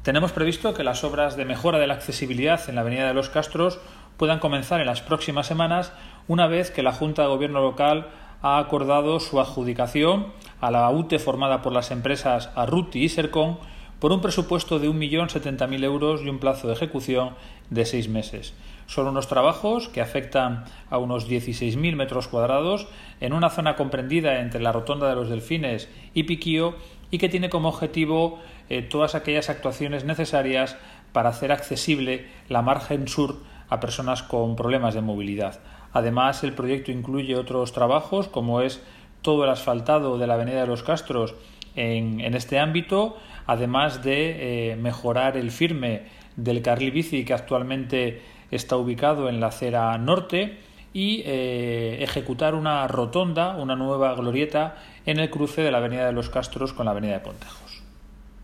Tenemos previsto que las obras de mejora de la accesibilidad en la Avenida de los Castros puedan comenzar en las próximas semanas, una vez que la Junta de Gobierno local ha acordado su adjudicación a la UTE formada por las empresas Arruti y Sercon por un presupuesto de 1.070.000 euros y un plazo de ejecución de 6 meses. Son unos trabajos que afectan a unos 16.000 metros cuadrados en una zona comprendida entre la Rotonda de los Delfines y Piquío y que tiene como objetivo todas aquellas actuaciones necesarias para hacer accesible la margen sur a personas con problemas de movilidad. Además, el proyecto incluye otros trabajos como es todo el asfaltado de la Avenida de los Castros en este ámbito, además de mejorar el firme del carril bici que actualmente está ubicado en la acera norte y ejecutar una rotonda, una nueva glorieta en el cruce de la Avenida de los Castros con la Avenida de Pontejo.